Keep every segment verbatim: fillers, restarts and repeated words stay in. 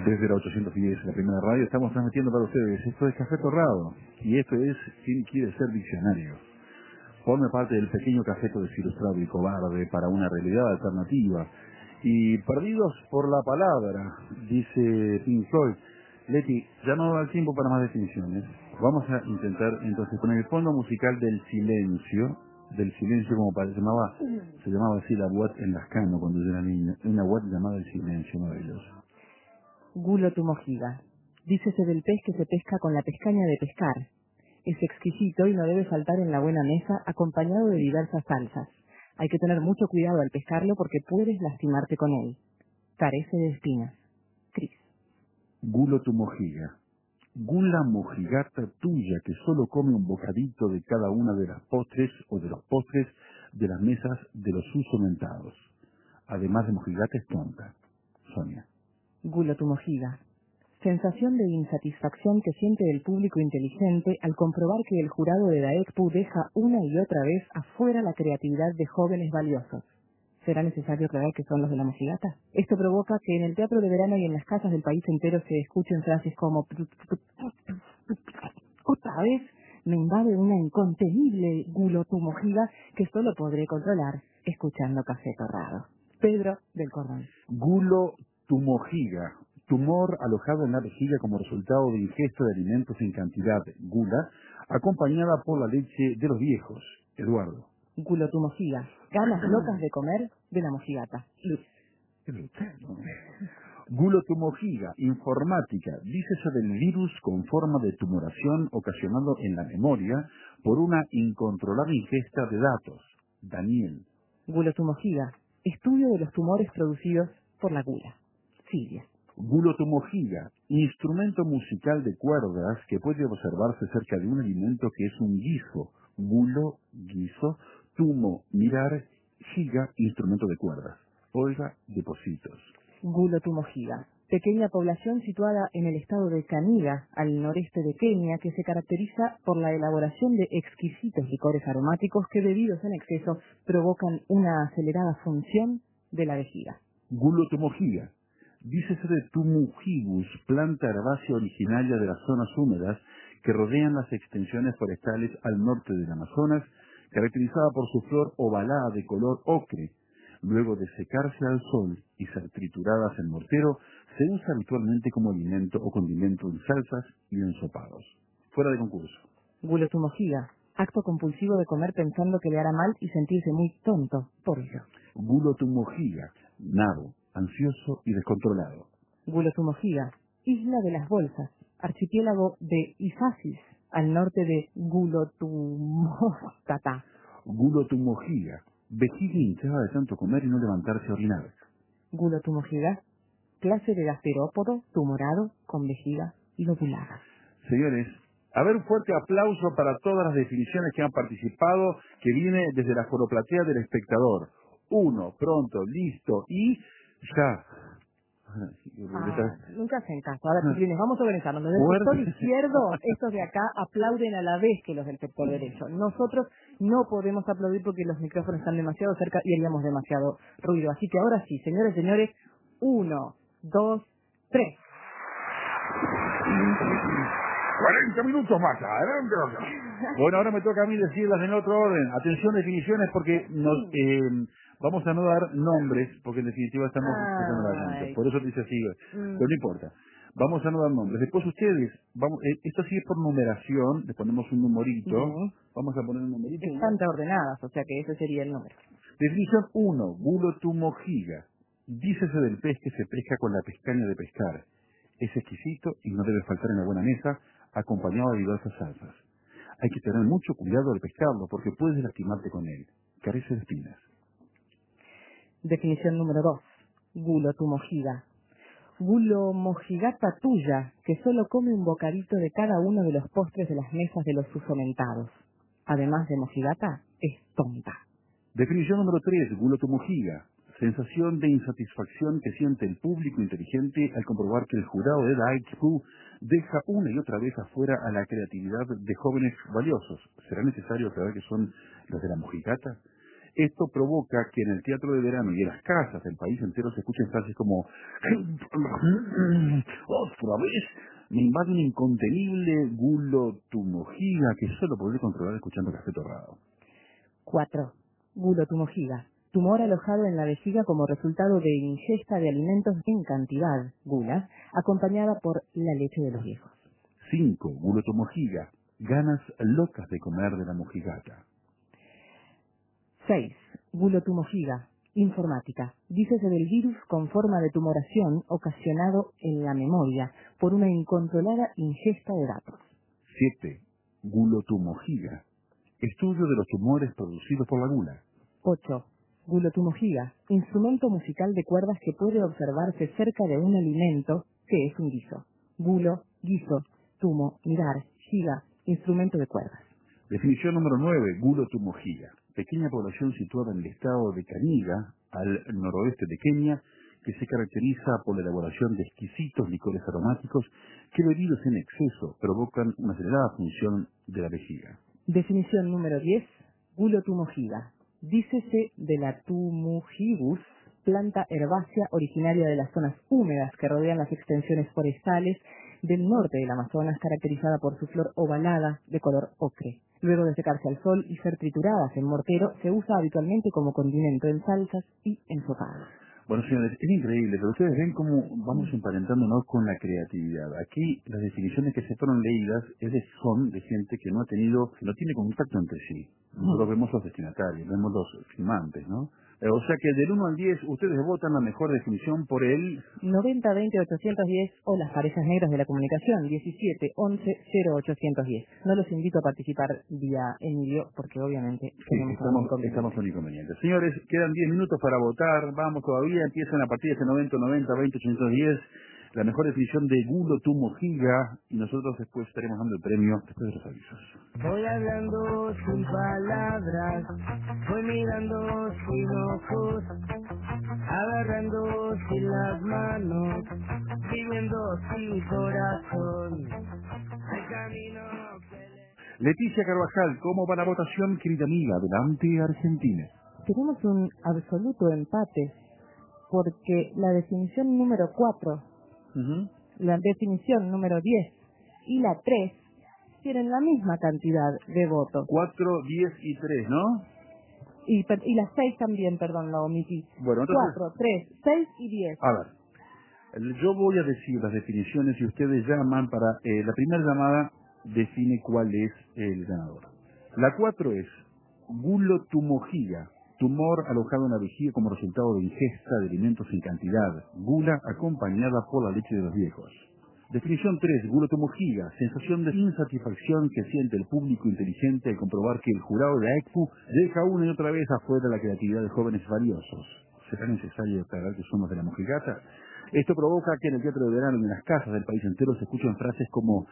Desde la ochocientos diez, la primera radio, estamos transmitiendo para ustedes. Esto es Café Torrado. Y esto es ¿Quién quiere ser diccionario? Forme parte del pequeño cafeto desilustrado y cobarde para una realidad alternativa. Y perdidos por la palabra, dice Pink Floyd. Leti, ya no da el tiempo para más definiciones. Vamos a intentar entonces con el fondo musical del silencio, del silencio como para, se llamaba, se llamaba así la boîte en Lascano cuando yo era niño. Una boîte llamada El Silencio, maravilloso. Gulo tu mojiga. Dícese del pez que se pesca con la pescaña de pescar. Es exquisito y no debe faltar en la buena mesa acompañado de diversas salsas. Hay que tener mucho cuidado al pescarlo porque puedes lastimarte con él. Carece de espinas. Cris. Gulo tu mojiga. Gula mojigata tuya que solo come un bocadito de cada una de las postres o de los postres de las mesas de los susomentados. Además de mojigata es tonta. Sonia. Gulo tu mojiga. Sensación de insatisfacción que siente el público inteligente al comprobar que el jurado de la E C P U deja una y otra vez afuera la creatividad de jóvenes valiosos. ¿Será necesario aclarar que son los de la mojigata? Esto provoca que en el teatro de verano y en las casas del país entero se escuchen frases como otra vez me invade una incontenible gulo tu mojiga que solo podré controlar escuchando Café Torrado. Pedro del Cordón. Gulo tu mojiga. Tumor alojado en la vejiga como resultado de ingesta de alimentos en cantidad, gula, acompañada por la leche de los viejos. Eduardo. Gulo tu mojiga. Ganas locas de comer de la mojigata. Luis. Gulo tu mojiga. Informática. Dícese del virus con forma de tumoración ocasionado en la memoria por una incontrolable ingesta de datos. Daniel. Gulo tu mojiga. Estudio de los tumores producidos por la gula. Silvia. Gulo tu mojiga, instrumento musical de cuerdas que puede observarse cerca de un alimento que es un guiso. Gulo, guiso, tumo, mirar, giga, instrumento de cuerdas. Olga, depósitos. Gulo tu mojiga. Pequeña población situada en el estado de Caniga, al noreste de Kenia, que se caracteriza por la elaboración de exquisitos licores aromáticos que, bebidos en exceso, provocan una acelerada función de la vejiga. Gulo tu mojiga. Dícese de Tumujibus, planta herbácea originaria de las zonas húmedas que rodean las extensiones forestales al norte del Amazonas, caracterizada por su flor ovalada de color ocre. Luego de secarse al sol y ser trituradas en mortero, se usa habitualmente como alimento o condimento en salsas y en sopados. Fuera de concurso. Gulo tu mojiga. Acto compulsivo de comer pensando que le hará mal y sentirse muy tonto por ello. Gulo tu mojiga, nabo, ansioso y descontrolado. Gulo tu mojiga. Isla de las Bolsas, archipiélago de Ifasis, al norte de Gulo tu mojata. Gulo tu mojiga, vejiga hinchada de tanto comer y no levantarse a orinar. Gulo tu mojiga. Clase de gasterópodo tumorado con vejiga lobulada. Señores, a ver un fuerte aplauso para todas las definiciones que han participado, que viene desde la foroplatea del espectador. Uno, pronto, listo y ya. Ah, nunca hacen caso. Ahora, chiquilines, vamos a organizarnos. Desde el sector izquierdo, estos de acá aplauden a la vez que los del sector derecho. Nosotros no podemos aplaudir porque los micrófonos están demasiado cerca y haríamos demasiado ruido. Así que ahora sí, señores, señores, uno, dos, tres. cuarenta minutos más, adelante. Bueno, ahora me toca a mí decirlas en otro orden. Atención, definiciones, porque nos eh, vamos a no dar nombres, porque en definitiva estamos empezando la cancha. Por eso te dice así, Mm. pero no importa. Vamos a no dar nombres. Después ustedes, vamos, eh, esto sí es por numeración, le ponemos un numerito. Mm. Vamos a poner un numerito. Están ordenadas, o sea que ese sería el número. Definición uno, gulo tu mojiga. Dícese del pez que se pesca con la pescaña de pescar. Es exquisito y no debe faltar en la buena mesa, acompañado de diversas salsas. Hay que tener mucho cuidado al pescarlo porque puedes lastimarte con él. Carece de espinas. Definición número dos. Gulo tu mojiga. Gulo mojigata tuya, que solo come un bocadito de cada uno de los postres de las mesas de los susomentados. Además de mojigata, es tonta. Definición número tres, gulo tu mojiga. Sensación de insatisfacción que siente el público inteligente al comprobar que el jurado de la I Q deja una y otra vez afuera a la creatividad de jóvenes valiosos. ¿Será necesario aclarar que son los de la mojigata? Esto provoca que en el teatro de verano y en las casas del país entero se escuchen frases como otra vez, me invade un incontenible gulotumojiga que solo podré controlar escuchando Café Torrado. cuatro. Gulotumojiga. Tumor alojado en la vejiga como resultado de ingesta de alimentos en cantidad, gula, acompañada por la leche de los viejos. cinco. Gulotumojiga. Ganas locas de comer de la mojigata. seis. Gulotumojiga. Informática. Dícese del virus con forma de tumoración ocasionado en la memoria por una incontrolada ingesta de datos. siete. Gulotumojiga. Estudio de los tumores producidos por la gula. ocho. Gulotumojiga. Instrumento musical de cuerdas que puede observarse cerca de un alimento que es un guiso. Gulo, guiso, tumo, mirar, giga, instrumento de cuerdas. Definición número nueve. Gulotumojiga. Pequeña población situada en el estado de Kaniga, al noroeste de Kenia, que se caracteriza por la elaboración de exquisitos licores aromáticos que bebidos en exceso provocan una acelerada función de la vejiga. Definición número diez. Gulotumojiga. Dícese de la Tumujibus, planta herbácea originaria de las zonas húmedas que rodean las extensiones forestales del norte del Amazonas, caracterizada por su flor ovalada de color ocre. Luego de secarse al sol y ser trituradas en mortero, se usa habitualmente como condimento en salsas y ensopados. Bueno, señores, es increíble, pero ustedes ven cómo vamos emparentándonos con la creatividad. Aquí las definiciones que se fueron leídas es de, son de gente que no ha tenido, que no tiene contacto entre sí. Nosotros vemos los destinatarios, vemos los firmantes, ¿no? Eh, O sea que del uno al diez, ustedes votan la mejor definición por el... noventa veinte ochocientos diez o las parejas negras de la comunicación, diecisiete once cero ochocientos diez. No los invito a participar vía Emilio porque obviamente Sí, tenemos estamos, algún inconveniente. estamos con inconvenientes. Señores, quedan diez minutos para votar. Vamos todavía, empiezan a partir de ese noventa, noventa, veinte, ochocientos diez. La mejor definición de Gulotumojiga. Y nosotros después estaremos dando el premio después de los avisos. Voy hablando sin palabras, voy mirando sin ojos, agarrando sin las manos, viviendo sin corazón. El camino que le... Leticia Carvajal, ¿cómo va la votación, querida amiga? Adelante, Argentina. Tenemos un absoluto empate porque la definición número cuatro, Ujú. la definición número diez y la tres tienen la misma cantidad de votos. cuatro, diez y tres, ¿no? Y, per- y las seis también, perdón, la omití. Bueno, entonces, cuatro, tres, seis y diez. a ver, yo voy a decir las definiciones y ustedes llaman para... eh, la primera llamada define cuál es el ganador. La cuatro es Gulotumojiga, tumor alojado en la vejiga como resultado de ingesta de alimentos en cantidad, gula acompañada por la leche de los viejos. Definición tres. Gulotumojiga, sensación de insatisfacción que siente el público inteligente al comprobar que el jurado de la E C P U deja una y otra vez afuera la creatividad de jóvenes valiosos. ¿Será necesario aclarar que somos de la mojigata? Esto provoca que en el teatro de verano y en las casas del país entero se escuchen frases como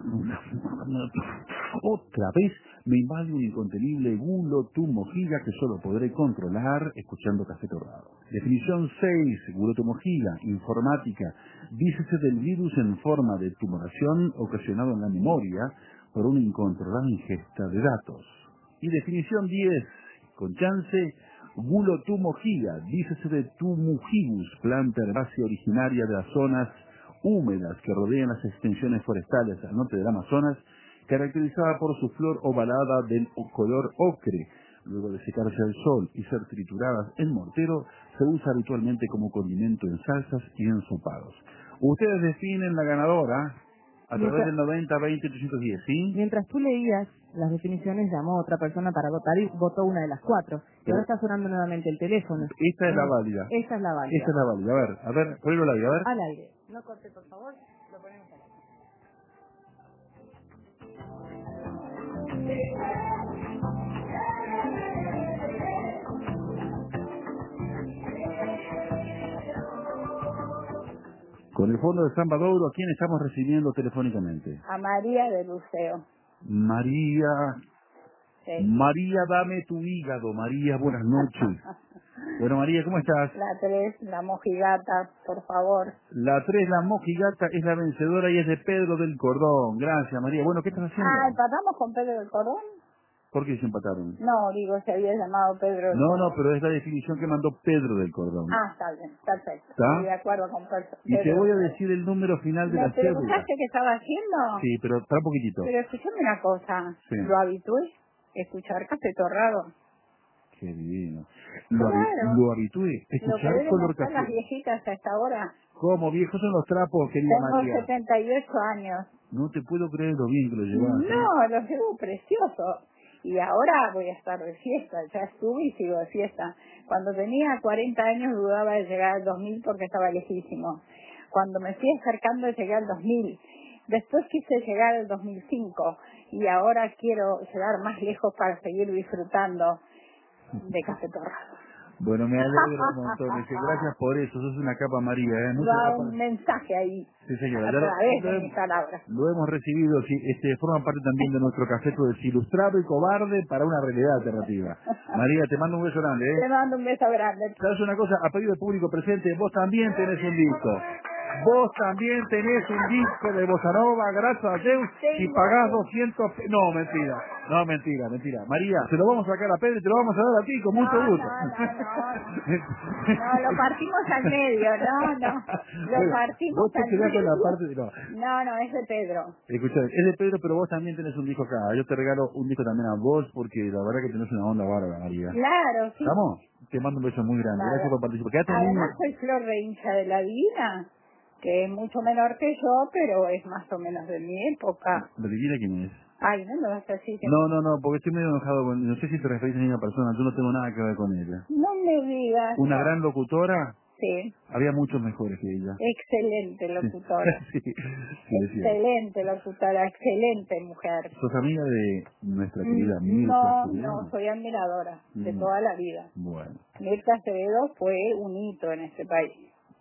otra vez me invade un incontenible gulotumojiga que solo podré controlar escuchando Café Torrado. Definición seis. Gulotumojiga, informática, dícese del virus en forma de tumoración ocasionado en la memoria por una incontrolada ingesta de datos. Y definición diez. Con chance, Gulotumojiga, dícese de Tumujibus, planta herbácea originaria de las zonas húmedas que rodean las extensiones forestales al norte del Amazonas, caracterizada por su flor ovalada del color ocre. Luego de secarse al sol y ser trituradas en mortero, se usa habitualmente como condimento en salsas y en sopados. Ustedes definen la ganadora a través Mientras- del noventa, veinte, ochocientos diez, ¿sí? Mientras tú leías las definiciones, llamó otra persona para votar y votó una de las cuatro. Y Pero- ahora está sonando nuevamente el teléfono. Esta es la No, válida. Esta es la válida. Esta es la válida. A ver, a ver, ponelo al aire, a ver. Al aire. No corte, por favor. Lo ponemos al aire. Con el fondo de San Badouro, ¿a quién estamos recibiendo telefónicamente? A María de Luceo. María, Sí. María, dame tu hígado. María, buenas noches. Bueno, María, ¿cómo estás? La tres, la mojigata, por favor. La tres, la mojigata, es la vencedora y es de Pedro del Cordón. Gracias, María. Bueno, ¿qué estás haciendo? Ah, ¿empatamos con Pedro del Cordón? ¿Por qué se empataron? No, digo, se había llamado Pedro del No, Cordón. no, pero es la definición que mandó Pedro del Cordón. Ah, está bien, perfecto. ¿Está? Estoy de acuerdo con Pedro. Y te voy a decir el número final de ¿Me la cédula. preguntaste qué estaba haciendo? Sí, pero para un poquitito. Pero escúchame una cosa. Sí. Lo habitué, escuchar Café Torrado. Qué divino. Lo, habi- Claro. lo habitué. Lo que Escuchar deben color hacer las café. viejitas a esta hora. ¿Cómo? Viejos son los trapos, querida Tengo María. setenta y ocho años. No te puedo creer lo bien que lo llevas. ¿eh? No, lo llevo precioso. Y ahora voy a estar de fiesta. Ya estuve y sigo de fiesta. Cuando tenía cuarenta años dudaba de llegar al dos mil porque estaba lejísimo. Cuando me fui acercando llegué al dos mil. Después quise llegar al dos mil cinco. Y ahora quiero llegar más lejos para seguir disfrutando de Café Torrado. Bueno, me alegro un montón. Dice, gracias por eso. Sos una capa María. ¿eh? No se Va va un pa- mensaje ahí. Sí, señora. A Ya lo, través lo de hem- mis palabras. lo hemos recibido. Sí, este, forma parte también de nuestro cafeto desilustrado y cobarde para una realidad alternativa. María, te mando un beso grande. ¿eh? Te mando un beso grande. ¿Sabes una cosa? A pedido del público presente, vos también tenés un disco. Vos también tenés un disco de Bossa Nova, gracias a Dios, si Tengo. pagás doscientos... pe- No, mentira. No, mentira, mentira. María, se lo vamos a sacar a Pedro y te lo vamos a dar a ti con mucho No, gusto. no, no, no. No, lo partimos al medio, no, no. Lo Bueno, partimos vos te al quedás con medio. la parte de... No. No, no, es de Pedro. Escuchá, es de Pedro, pero vos también tenés un disco acá. Yo te regalo un disco también a vos, porque la verdad que tenés una onda bárbara, María. Claro, sí. ¿Estamos? Te mando un beso muy grande. Nada. Gracias por participar. Quédate en Además línea. soy Flor de hincha de la vida, que es mucho menor que yo, pero es más o menos de mi época. ¿La divina quién es? Ay, no me vas a decir que... No, no, no, porque estoy medio enojado con... No sé si te referís a la misma persona, yo no tengo nada que ver con ella. No me digas. Una no. gran locutora, Sí, había muchos mejores que ella. excelente locutora. Sí, sí, es cierto. Excelente locutora, excelente mujer. ¿Sos amiga de nuestra querida Mirta No, Acevedo? no, soy admiradora de Mm. toda la vida. Bueno. Mirta Acevedo fue un hito en este país.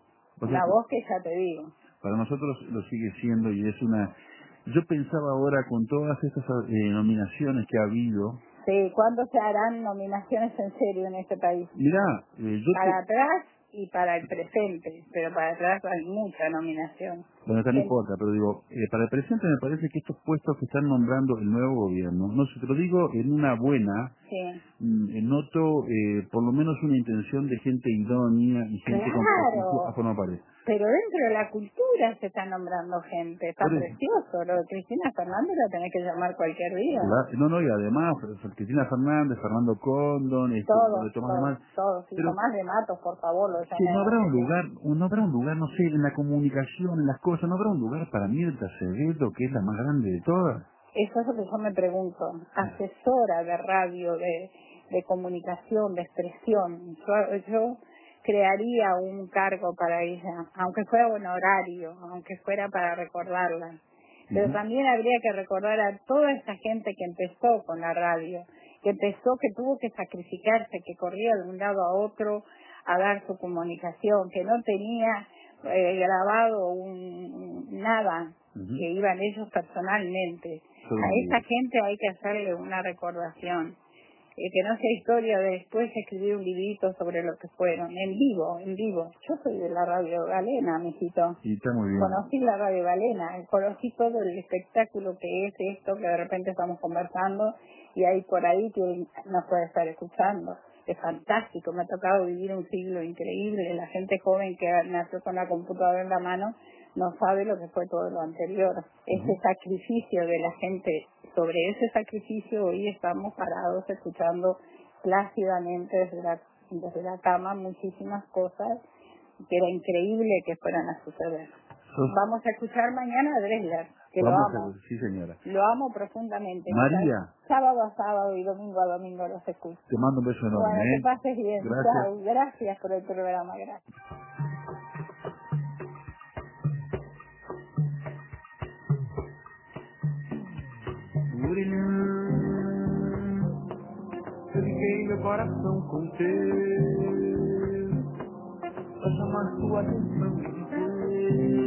O sea Una que voz que ya te digo. para nosotros lo sigue siendo y es una... Yo pensaba ahora con todas estas eh, nominaciones que ha habido... Sí, ¿cuándo se harán nominaciones en serio en este país? Mirá, eh, yo Para te... atrás y para el presente, pero para atrás hay mucha nominación. Bueno, acá no Sí. importa, pero digo, eh, para el presente me parece que estos puestos que están nombrando el nuevo gobierno, no sé, te lo digo en una buena, Sí. mm, eh, noto eh, por lo menos una intención de gente idónea y gente con Claro. prestigio a forma pared. Pero dentro de la cultura se está nombrando gente, está Por eso. precioso. Lo de Cristina Fernández la tenés que llamar cualquier día. La- no, no, y además, eh, Cristina Fernández, Fernando Condon, este, Todos, de Tomás de todos, Mar, todos. Y pero Tomás de Matos, por favor, lo que no llamemos. habrá un lugar, no habrá un lugar, no sé, en la comunicación, en las cosas, no habrá un lugar para Mirta Acevedo, que es la más grande de todas. Eso es lo que yo me pregunto. Asesora de radio, de, de comunicación, de expresión. Yo, yo crearía un cargo para ella, aunque fuera honorario, aunque fuera para recordarla. Pero Ujú. también habría que recordar a toda esa gente que empezó con la radio, que empezó, que tuvo que sacrificarse, que corría de un lado a otro a dar su comunicación, que no tenía eh, grabado un, nada, Ujú. que iban ellos personalmente. Todo A bien. esa gente hay que hacerle una recordación. Eh, que no sea historia de después escribir un librito sobre lo que fueron, en vivo, en vivo. Yo soy de la Radio Galena, mijito. Y está muy bien. Conocí la Radio Galena, conocí todo el espectáculo que es esto que de repente estamos conversando y hay por ahí que nos puede estar escuchando. Es fantástico, me ha tocado vivir un siglo increíble. La gente joven que nació con la computadora en la mano no sabe lo que fue todo lo anterior. Ese sacrificio de la gente, sobre ese sacrificio hoy estamos parados escuchando plácidamente desde la, desde la cama muchísimas cosas que era increíble que fueran a suceder. Sos- Vamos a escuchar mañana a Dresler, que Vamos lo amo. a- sí, señora. Lo amo profundamente. María. Sábado a sábado y domingo a domingo los escucho. Te mando un beso enorme, Bueno, ¿eh? que pases bien. Gracias. Chao. Gracias por el programa. Gracias. Eu liguei meu coração com teu pra chamar tua atenção e dizer